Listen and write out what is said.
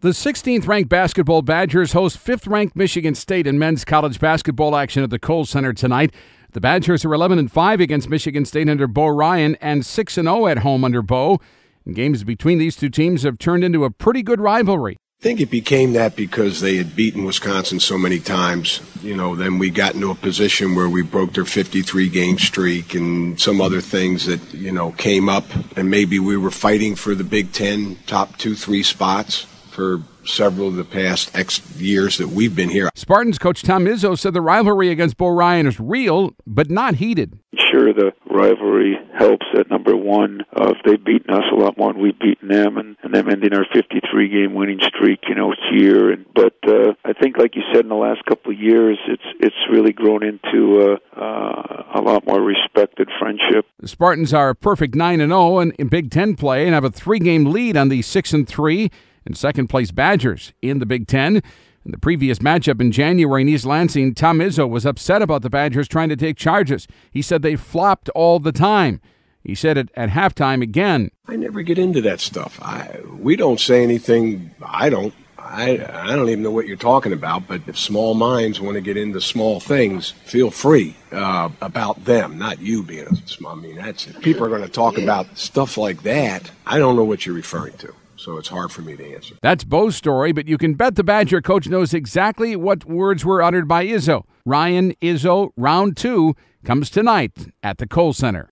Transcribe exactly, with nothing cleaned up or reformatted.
The sixteenth-ranked basketball Badgers host fifth-ranked Michigan State in men's college basketball action at the Kohl Center tonight. The Badgers are eleven and five against Michigan State under Bo Ryan and six and oh at home under Bo. And games between these two teams have turned into a pretty good rivalry. I think it became that because they had beaten Wisconsin so many times. You know, then we got into a position where we broke their fifty-three game streak and some other things that, you know, came up. And maybe we were fighting for the Big Ten top two, three spots for several of the past X years that we've been here. Spartans coach Tom Izzo said the rivalry against Bo Ryan is real, but not heated. Sure, the rivalry helps at number one. Uh, if they've beaten us a lot more than we've beaten them, and, and them ending our fifty-three game winning streak, you know, here. And but uh, I think, like you said, in the last couple of years, it's it's really grown into uh, uh, a lot more respected friendship. The Spartans are a perfect nine and oh in Big Ten play and have a three game lead on the six and three and second-place Badgers in the Big Ten. In the previous matchup in January in East Lansing, Tom Izzo was upset about the Badgers trying to take charges. He said they flopped all the time. He said it at halftime again. I never get into that stuff. I we don't say anything. I don't. I I don't even know what you're talking about. But if small minds want to get into small things, feel free uh, about them, not you being a small. I mean, that's it. People are going to talk about stuff like that. I don't know what you're referring to. So it's hard for me to answer. That's Bo's story, but you can bet the Badger coach knows exactly what words were uttered by Izzo. Ryan Izzo, round two, comes tonight at the Kohl Center.